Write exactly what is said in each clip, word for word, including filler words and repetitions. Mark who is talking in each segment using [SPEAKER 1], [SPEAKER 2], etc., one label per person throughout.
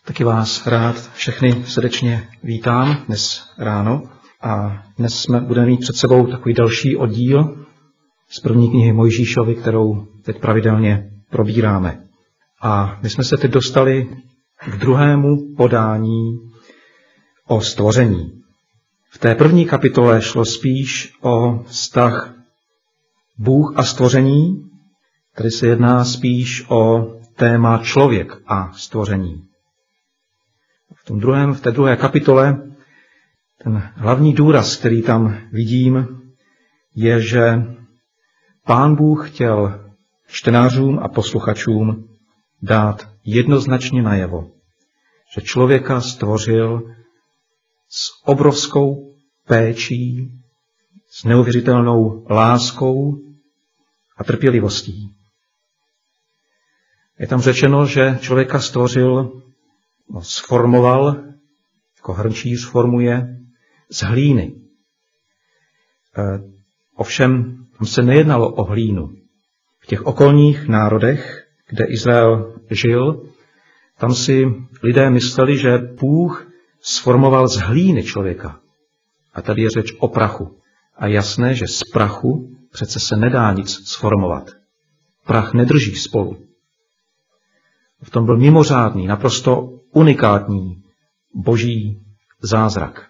[SPEAKER 1] Taky vás rád všechny srdečně vítám dnes ráno a dnes jsme budeme mít před sebou takový další oddíl z první knihy Mojžíšovi, kterou teď pravidelně probíráme. A my jsme se teď dostali k druhému podání o stvoření. V té první kapitole šlo spíš o vztah Bůh a stvoření, tady se jedná spíš o téma člověk a stvoření. V tom druhém, v té druhé kapitole ten hlavní důraz, který tam vidím, je, že Pán Bůh chtěl čtenářům a posluchačům dát jednoznačně najevo, že člověka stvořil s obrovskou péčí, s neuvěřitelnou láskou a trpělivostí. Je tam řečeno, že člověka stvořil, no, sformoval, jako hrnčíř formuje, z hlíny. E, ovšem, tam se nejednalo o hlínu. V těch okolních národech, kde Izrael žil, tam si lidé mysleli, že Bůh sformoval z hlíny člověka. A tady je řeč o prachu. A jasné, že z prachu přece se nedá nic sformovat. Prach nedrží spolu. V tom byl mimořádný, naprosto unikátní boží zázrak.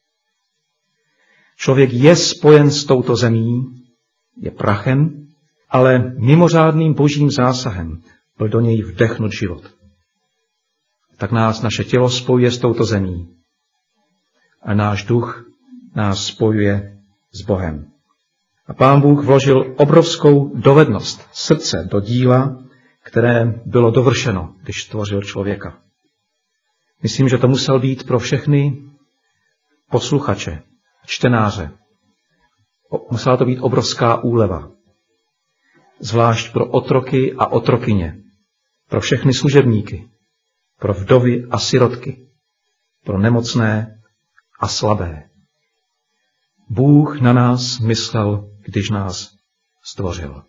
[SPEAKER 1] Člověk je spojen s touto zemí, je prachem, ale mimořádným božím zásahem byl do něj vdechnut život. Tak nás naše tělo spojuje s touto zemí a náš duch nás spojuje s Bohem. A Pán Bůh vložil obrovskou dovednost srdce do díla, které bylo dovršeno, když stvořil člověka. Myslím, že to musel být pro všechny posluchače, čtenáře. Musela to být obrovská úleva. Zvlášť pro otroky a otrokyně, pro všechny služebníky, pro vdovy a sirotky, pro nemocné a slabé. Bůh na nás myslel, když nás stvořil.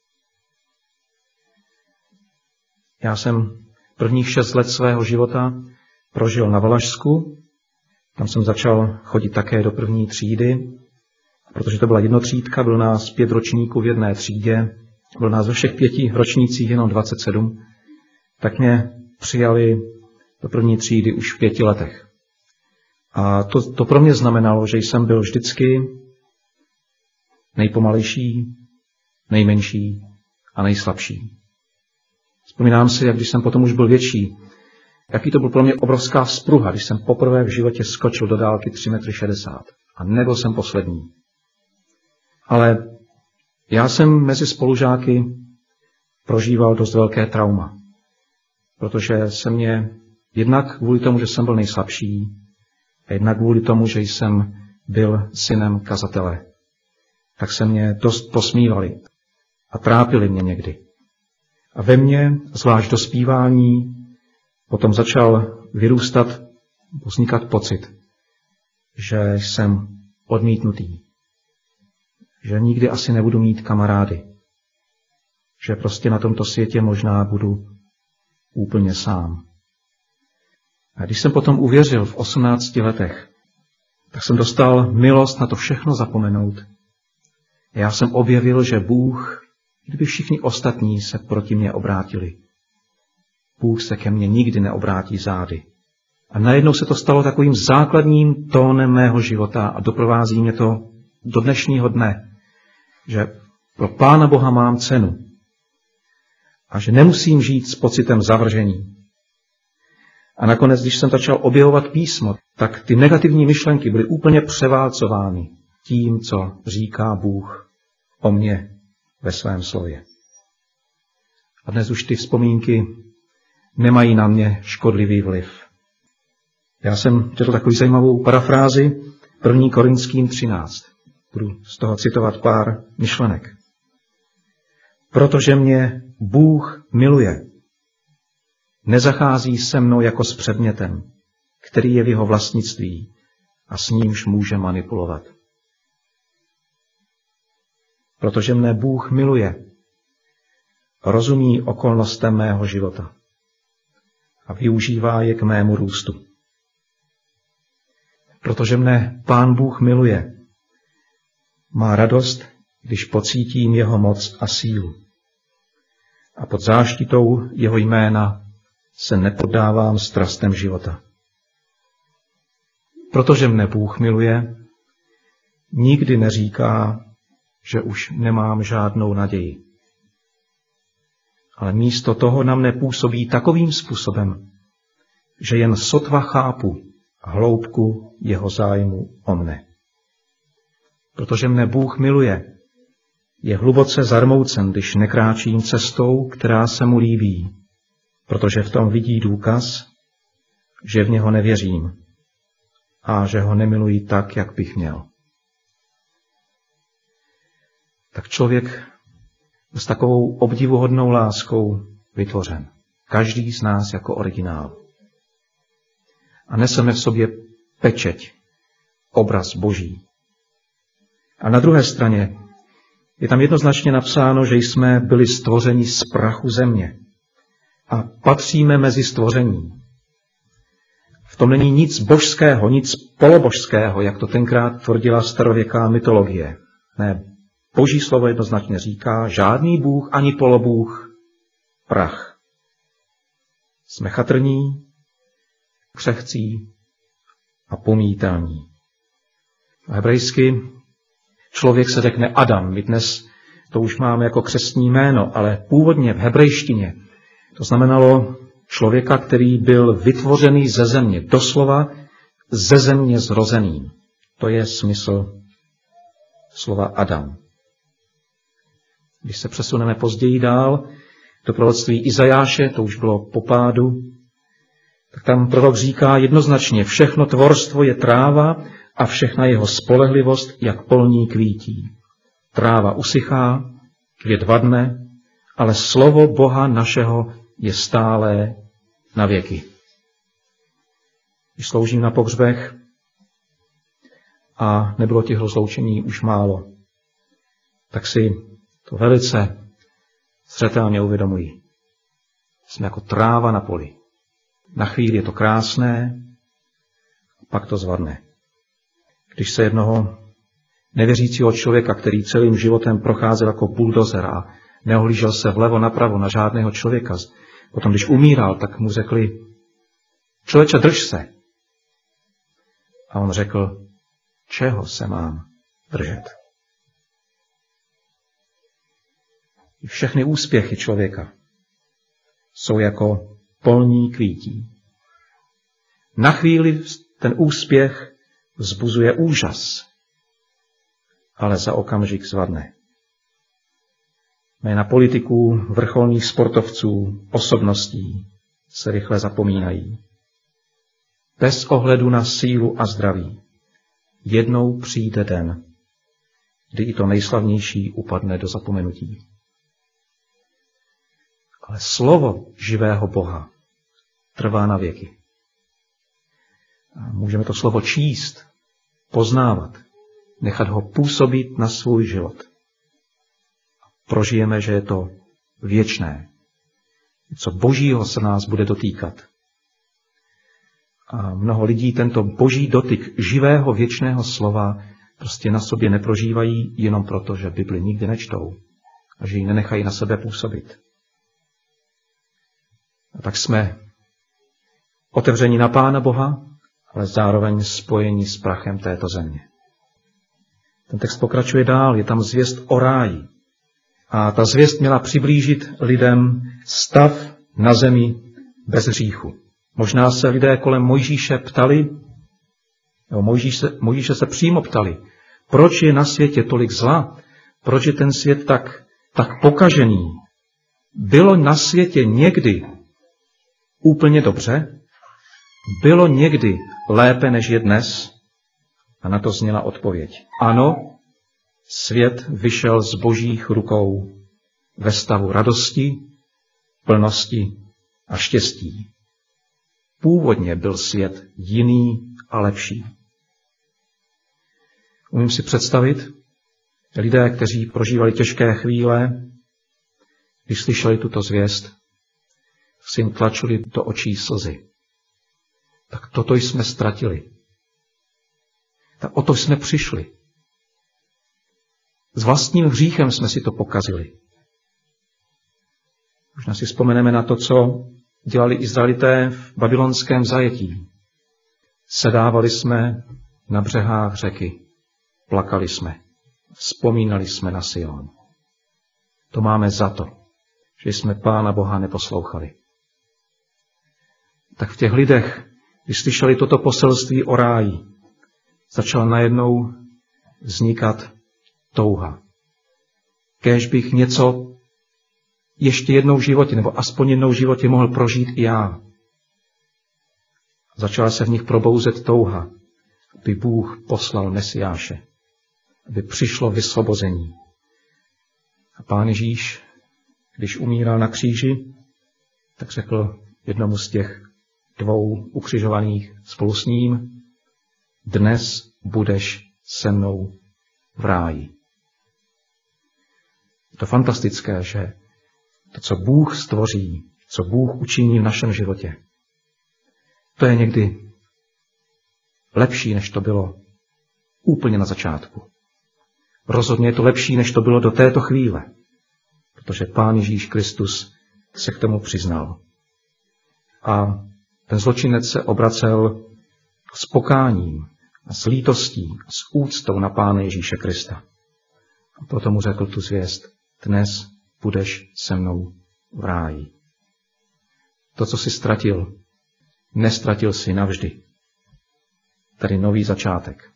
[SPEAKER 1] Já jsem prvních šest let svého života prožil na Valašsku. Tam jsem začal chodit také do první třídy, protože to byla jednotřídka, byl nás pět ročníků v jedné třídě, byl nás ve všech pěti ročnících jenom dvacet sedm, tak mě přijali do první třídy už v pěti letech. A to, to pro mě znamenalo, že jsem byl vždycky nejpomalejší, nejmenší a nejslabší. Vzpomínám si, jak když jsem potom už byl větší, jaký to byl pro mě obrovská vzpruha, když jsem poprvé v životě skočil do dálky tři metry šedesát. A nebyl jsem poslední. Ale já jsem mezi spolužáky prožíval dost velké trauma, protože se mě jednak kvůli tomu, že jsem byl nejslabší, a jednak kvůli tomu, že jsem byl synem kazatele, tak se mě dost posmívali a trápili mě někdy. A ve mně, zvlášť dospívání, potom začal vyrůstat, vznikat pocit, že jsem odmítnutý, že nikdy asi nebudu mít kamarády, že prostě na tomto světě možná budu úplně sám. A když jsem potom uvěřil v osmnácti letech, tak jsem dostal milost na to všechno zapomenout. A já jsem objevil, že Bůh, kdyby všichni ostatní se proti mně obrátili, Bůh se ke mně nikdy neobrátí zády. A najednou se to stalo takovým základním tónem mého života a doprovází mě to do dnešního dne, že pro Pána Boha mám cenu a že nemusím žít s pocitem zavržení. A nakonec, když jsem začal objevovat písmo, tak ty negativní myšlenky byly úplně převálcovány tím, co říká Bůh o mně ve svém slově. A dnes už ty vzpomínky nemají na mě škodlivý vliv. Já jsem četl takovou zajímavou parafrázi první Korinským třináct. Budu z toho citovat pár myšlenek. Protože mě Bůh miluje, nezachází se mnou jako s předmětem, který je v jeho vlastnictví a s nímž může manipulovat. Protože mne Bůh miluje, rozumí okolnostem mého života a využívá je k mému růstu. Protože mne Pán Bůh miluje, má radost, když pocítím jeho moc a sílu. A pod záštitou jeho jména se nepoddávám strastem života. Protože mne Bůh miluje, nikdy neříká, že už nemám žádnou naději. Ale místo toho na mne působí takovým způsobem, že jen sotva chápu hloubku jeho zájmu o mne. Protože mne Bůh miluje, je hluboce zarmoucen, když nekráčím cestou, která se mu líbí, protože v tom vidí důkaz, že v něho nevěřím a že ho nemiluji tak, jak bych měl. Tak člověk s takovou obdivuhodnou láskou vytvořen. Každý z nás jako originál. A neseme v sobě pečeť, obraz Boží. A na druhé straně je tam jednoznačně napsáno, že jsme byli stvořeni z prachu země a patříme mezi stvoření. V tom není nic božského, nic polobožského, jak to tenkrát tvrdila starověká mytologie. Ne, Boží slovo jednoznačně říká, žádný bůh ani polobůh, prach. Jsme chatrní, křehcí a pomítelní. Hebrejsky člověk se řekne Adam. My dnes to už máme jako křestní jméno, ale původně v hebrejštině to znamenalo člověka, který byl vytvořený ze země, doslova ze země zrozený. To je smysl slova Adam. Když se přesuneme později dál do proroctví Izajáše, to už bylo po pádu, tak tam prorok říká jednoznačně, všechno tvorstvo je tráva a všechna jeho spolehlivost, jak polní kvítí. Tráva usychá, květ vadne, ale slovo Boha našeho je stálé na věky. Když sloužím na pohřbech a nebylo těch rozloučení už málo, tak si to velice zřetelně uvědomuji. Jsme jako tráva na poli. Na chvíli je to krásné, pak to zvadne. Když se jednoho nevěřícího člověka, který celým životem procházel jako buldozer a neohlížel se vlevo napravo na žádného člověka, potom když umíral, tak mu řekli, člověče, drž se. A on řekl, čeho se mám držet? Všechny úspěchy člověka jsou jako polní kvítí. Na chvíli ten úspěch vzbuzuje úžas, ale za okamžik zvadne. Jména politiků, vrcholných sportovců, osobností se rychle zapomínají. Bez ohledu na sílu a zdraví. Jednou přijde den, kdy i to nejslavnější upadne do zapomenutí. Ale slovo živého Boha trvá na věky. A můžeme to slovo číst, poznávat, nechat ho působit na svůj život. Prožijeme, že je to věčné. Co Božího se nás bude dotýkat. A mnoho lidí tento boží dotyk živého věčného slova prostě na sobě neprožívají jenom proto, že Bibli nikdy nečtou a že ji nenechají na sebe působit. A tak jsme otevření na Pána Boha, ale zároveň spojení s prachem této země. Ten text pokračuje dál, je tam zvěst o ráji. A ta zvěst měla přiblížit lidem stav na zemi bez hříchu. Možná se lidé kolem Mojžíše ptali, nebo Mojžíše, Mojžíše se přímo ptali, proč je na světě tolik zla, proč je ten svět tak, tak pokažený. Bylo na světě někdy úplně dobře? Bylo někdy lépe, než je dnes? A na to zněla odpověď. Ano, svět vyšel z božích rukou ve stavu radosti, plnosti a štěstí. Původně byl svět jiný a lepší. Umím si představit, lidé, kteří prožívali těžké chvíle, když slyšeli tuto zvěst, si jim tlačili do očí slzy. Tak toto jsme ztratili. Tak o to jsme přišli. S vlastním hříchem jsme si to pokazili. Možná si vzpomeneme na to, co dělali Izraelité v babylonském zajetí. Sedávali jsme na břehách řeky, plakali jsme, vzpomínali jsme na Sion. To máme za to, že jsme Pána Boha neposlouchali. Tak v těch lidech, když slyšeli toto poselství o ráji, začala najednou vznikat touha. Kéž bych něco ještě jednou v životě, nebo aspoň jednou v životě mohl prožít i já. Začala se v nich probouzet touha, aby Bůh poslal Mesiáše, aby přišlo vysvobození. A Pán Ježíš, když umíral na kříži, tak řekl jednomu z těch dvou ukřižovaných spolu s ním, dnes budeš se mnou v ráji. Je to fantastické, že to, co Bůh stvoří, co Bůh učiní v našem životě, to je někdy lepší, než to bylo úplně na začátku. Rozhodně je to lepší, než to bylo do této chvíle, protože Pán Ježíš Kristus se k tomu přiznal. A ten zločinec se obracel s pokáním, s lítostí, s úctou na Pána Ježíše Krista. A proto mu řekl tu zvěst, dnes budeš se mnou v ráji. To, co jsi ztratil, nestratil si navždy. Tady nový začátek.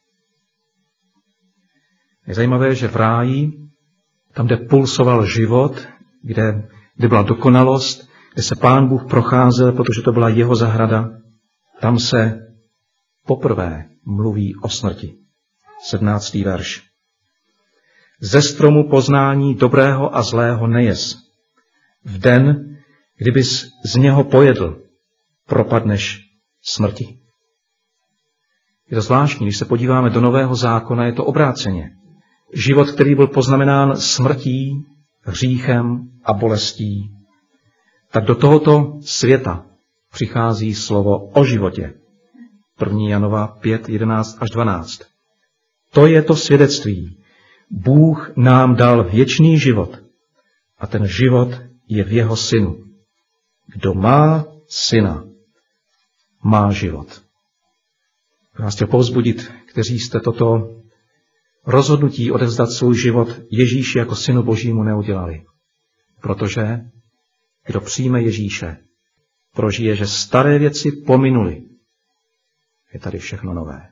[SPEAKER 1] Je zajímavé, že v ráji, tam, kde pulsoval život, kde, kde byla dokonalost, kde se Pán Bůh procházel, protože to byla jeho zahrada, tam se poprvé mluví o smrti. sedmnáctý verš. Ze stromu poznání dobrého a zlého nejez. V den, kdybys z něho pojedl, propadneš smrti. Je to zvláštní, když se podíváme do Nového zákona, je to obráceně. Život, který byl poznamenán smrtí, hříchem a bolestí, tak do tohoto světa přichází slovo o životě. první Janova pět, jedenáct až dvanáct. To je to svědectví. Bůh nám dal věčný život a ten život je v jeho synu. Kdo má syna, má život. Já vás chtěl povzbudit, kteří jste toto rozhodnutí odevzdat svůj život Ježíši jako synu Božímu neudělali. Protože kdo přijme Ježíše, prožije, že staré věci pominuly. Je tady všechno nové.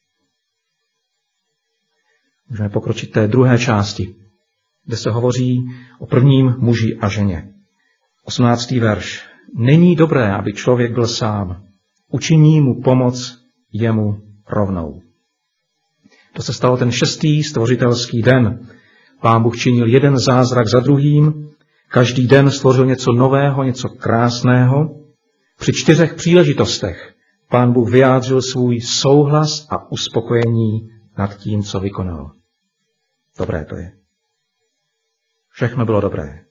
[SPEAKER 1] Můžeme pokročit té druhé části, kde se hovoří o prvním muži a ženě. osmnáctý verš. Není dobré, aby člověk byl sám. Učiní mu pomoc jemu rovnou. To se stalo ten šestý stvořitelský den. Pán Bůh činil jeden zázrak za druhým. Každý den stvořil něco nového, něco krásného. Při čtyřech příležitostech Pán Bůh vyjádřil svůj souhlas a uspokojení nad tím, co vykonal. Dobré to je. Všechno bylo dobré.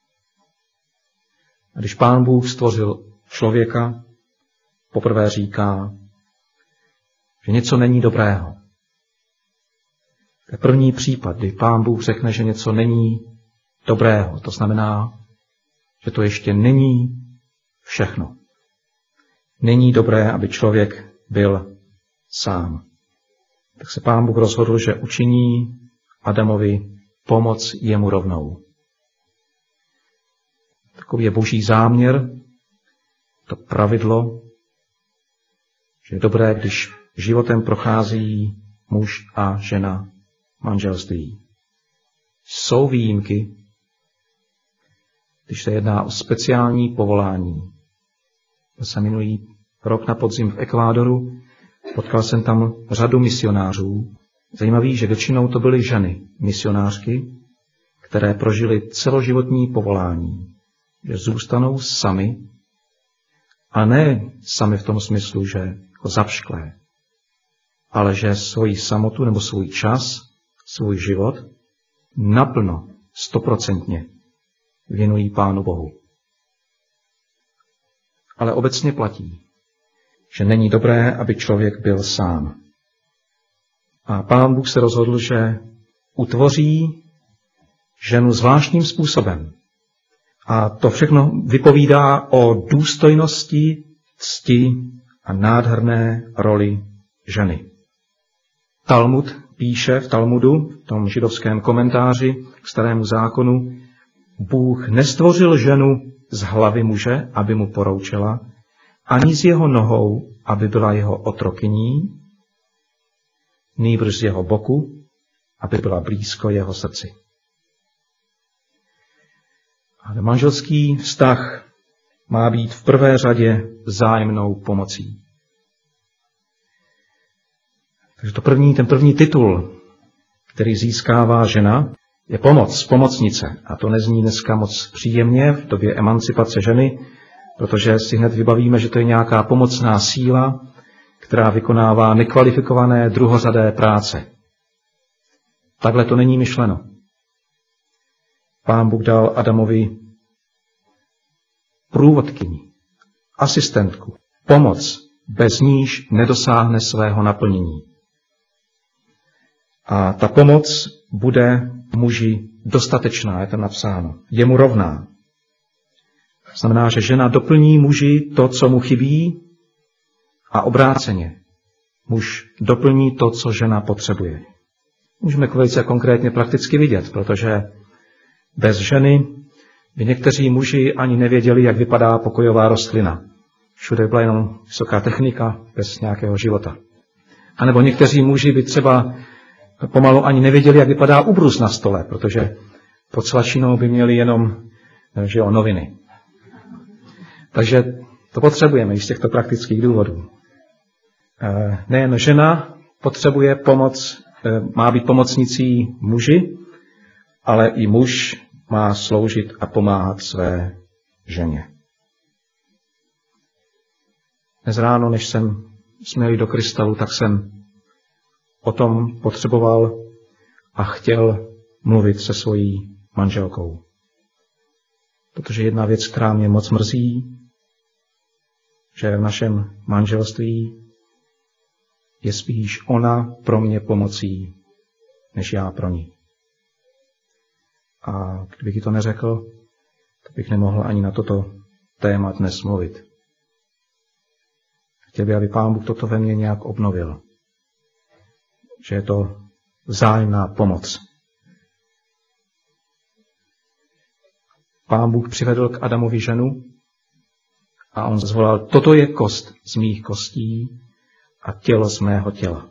[SPEAKER 1] A když Pán Bůh stvořil člověka, poprvé říká, že něco není dobrého. To je první případ, kdy Pán Bůh řekne, že něco není dobrého. To znamená, že to ještě není všechno. Není dobré, aby člověk byl sám. Tak se Pán Bůh rozhodl, že učiní Adamovi pomoc jemu rovnou. Takový je Boží záměr, to pravidlo, že je dobré, když životem prochází muž a žena manželství. Jsou výjimky, když se jedná o speciální povolání. Já jsem minulý rok na podzim v Ekvádoru, potkal jsem tam řadu misionářů. Zajímavý, že většinou to byly ženy, misionářky, které prožily celoživotní povolání, že zůstanou sami, a ne sami v tom smyslu, že jako zavšklé, ale že svoji samotu nebo svůj čas, svůj život naplno, stoprocentně věnují Pánu Bohu. ale obecně platí, že není dobré, aby člověk byl sám. A Pán Bůh se rozhodl, že utvoří ženu zvláštním způsobem. A to všechno vypovídá o důstojnosti, cti a nádherné roli ženy. Talmud píše v Talmudu, v tom židovském komentáři k Starému zákonu, Bůh nestvořil ženu z hlavy muže, aby mu poroučela, ani z jeho nohou, aby byla jeho otrokyní, nýbrž z jeho boku, aby byla blízko jeho srdci. Ale manželský vztah má být v prvé řadě vzájemnou pomocí. Takže to první, ten první titul, který získává žena, je pomoc, pomocnice. A to nezní dneska moc příjemně v době emancipace ženy, protože si hned vybavíme, že to je nějaká pomocná síla, která vykonává nekvalifikované druhořadé práce. Takhle to není myšleno. Pán Bůh dal Adamovi průvodkyni, asistentku, pomoc, bez níž nedosáhne svého naplnění. A ta pomoc bude muži dostatečná, je tam napsáno, je mu rovná. Znamená, že žena doplní muži to, co mu chybí, a obráceně. Muž doplní to, co žena potřebuje. Můžeme velice konkrétně prakticky vidět, protože bez ženy by někteří muži ani nevěděli, jak vypadá pokojová rostlina. Všude byla jenom vysoká technika bez nějakého života. A nebo někteří muži by třeba pomalu ani nevěděli, jak vypadá ubrus na stole, protože pod svačinou by měli jenom že jo, noviny. Takže to potřebujeme i z těchto praktických důvodů. Nejen žena potřebuje pomoc, má být pomocnicí muži, ale i muž má sloužit a pomáhat své ženě. Dnes ráno, než jsem jsme jeli do Krystalu, tak jsem o tom potřeboval a chtěl mluvit se svojí manželkou. Protože jedna věc, která mě moc mrzí, že v našem manželství je spíš ona pro mě pomocí, než já pro ní. A kdybych jí to neřekl, tak bych nemohl ani na toto téma dnes mluvit. Chtěl bych, aby Pán Bůh toto ve mně nějak obnovil. Že je to vzájemná pomoc. Pán Bůh přivedl k Adamovi ženu a on zvolal, toto je kost z mých kostí a tělo z mého těla.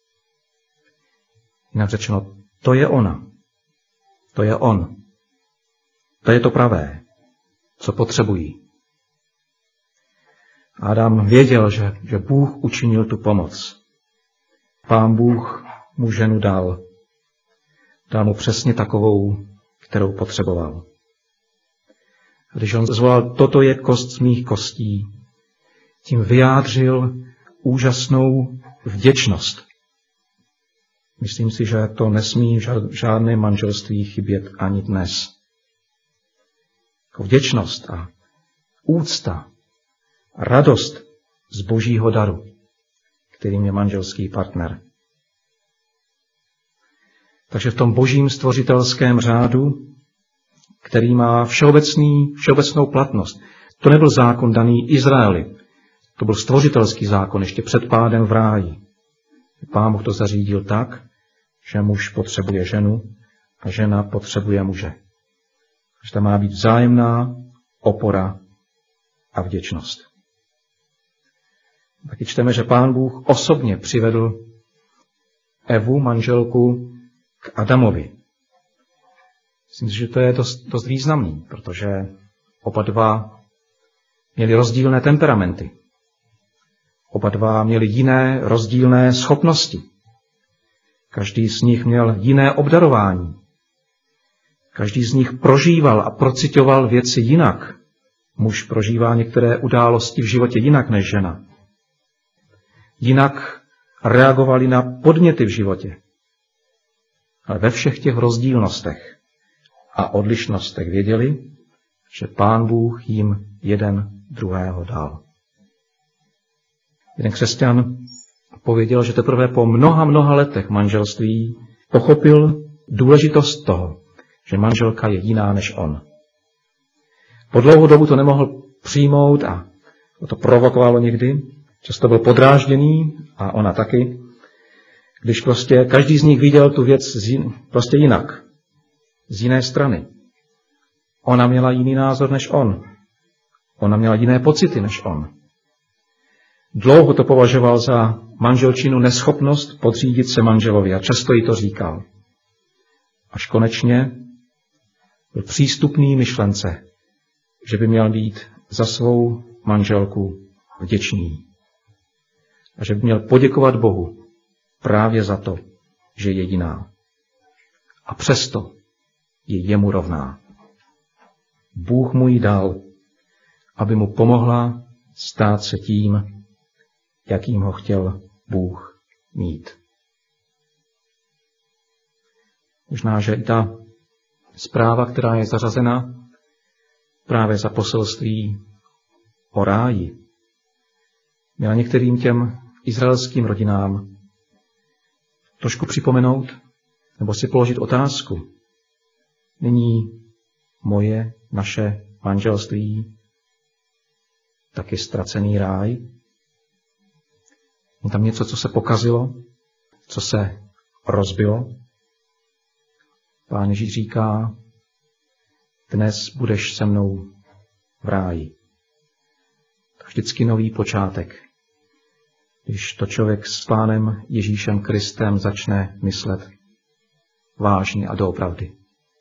[SPEAKER 1] Jinak řečeno, to je ona. To je on. To je to pravé, co potřebují. Adam věděl, že, že Bůh učinil tu pomoc. Pán Bůh mu ženu dal. Dal mu přesně takovou, kterou potřeboval. Když on zvolal, toto je kost z mých kostí, tím vyjádřil úžasnou vděčnost. Myslím si, že to nesmí v žádné manželství chybět ani dnes. Jako vděčnost a úcta a radost z božího daru, kterým je manželský partner. Takže v tom božím stvořitelském řádu, který má všeobecný, všeobecnou platnost, to nebyl zákon daný Izraeli, to byl stvořitelský zákon ještě před pádem v ráji. Pán Bůh to zařídil tak, že muž potřebuje ženu a žena potřebuje muže. Že tam má být vzájemná opora a vděčnost. Taky čteme, že Pán Bůh osobně přivedl Evu, manželku, k Adamovi. Myslím si, že to je dost, dost významný, protože oba dva měli rozdílné temperamenty. Oba dva měli jiné rozdílné schopnosti. Každý z nich měl jiné obdarování. Každý z nich prožíval a procitoval věci jinak. Muž prožívá některé události v životě jinak než žena. Jinak reagovali na podněty v životě. Ale ve všech těch rozdílnostech a odlišnostech věděli, že Pán Bůh jim jeden druhého dal. Jeden křesťan pověděl, že teprve po mnoha, mnoha letech manželství pochopil důležitost toho, že manželka je jiná než on. Po dlouhou dobu to nemohl přijmout a to provokovalo někdy. Často byl podrážděný a ona taky, když prostě každý z nich viděl tu věc prostě jinak, z jiné strany. Ona měla jiný názor než on. Ona měla jiné pocity než on. Dlouho to považoval za manželčinu neschopnost podřídit se manželovi a často jí to říkal. Až konečně byl přístupný myšlence, že by měl být za svou manželku vděčný. A že by měl poděkovat Bohu právě za to, že je jiná. A přesto je jemu rovná. Bůh mu ji dal, aby mu pomohla stát se tím, jakým ho chtěl Bůh mít. Možná, že i ta zpráva, která je zařazena právě za poselství o ráji, měla některým těm izraelským rodinám trošku připomenout nebo si položit otázku. Není moje, naše manželství taky ztracený ráj? Je tam něco, co se pokazilo, co se rozbilo? Pán Ježíš říká, dnes budeš se mnou v ráji. To vždycky nový počátek. Když to člověk s Pánem Ježíšem Kristem začne myslet vážně a doopravdy.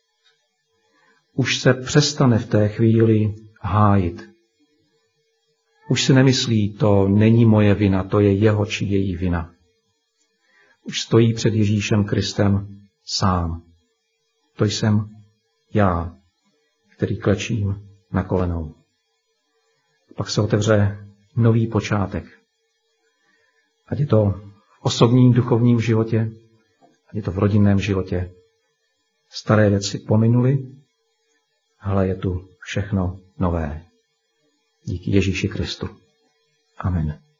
[SPEAKER 1] Už se přestane v té chvíli hájit. Už si nemyslí, to není moje vina, to je jeho či její vina. Už stojí před Ježíšem Kristem sám. To jsem já, který klečím na kolenou. Pak se otevře nový počátek. Ať je to v osobním duchovním životě, ať je to v rodinném životě. Staré věci pominuly, ale je tu všechno nové. Díky Ježíši Kristu. Amen.